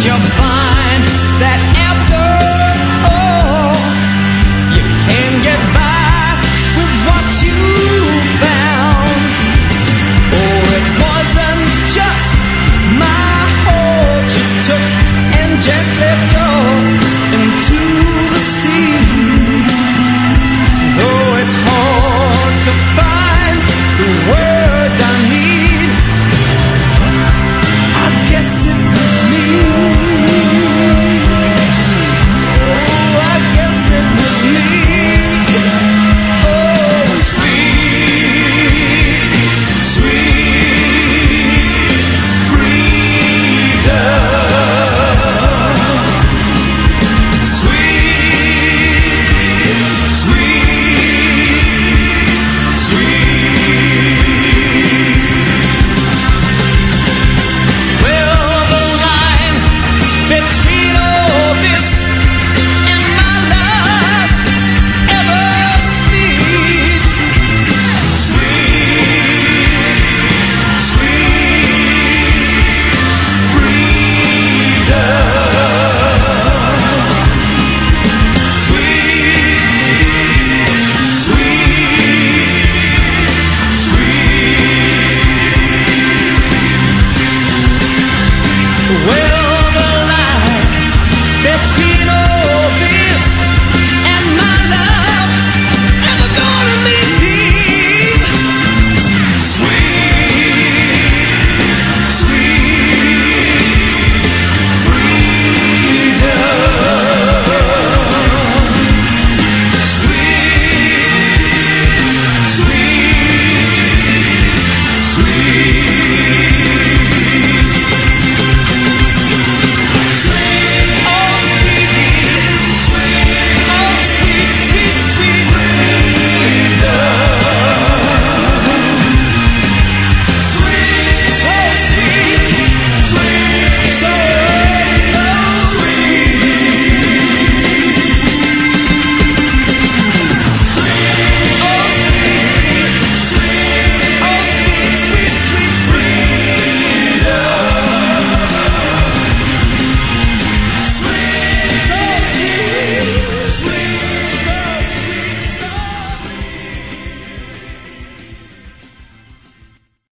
you'll find that after all, you can get by with what you found. Oh, it wasn't just my heart you took and gently tossed into the sea. Though it's hard to find the words I need, I guess it was me. Oh, I guess it was me. Oh, sweet, sweet freedom. Sweet, sweet, sweet. Well, the line between all this and my love ever bleed. Sweet, sweet freedom. Sweet, sweet, sweet. Well, the line between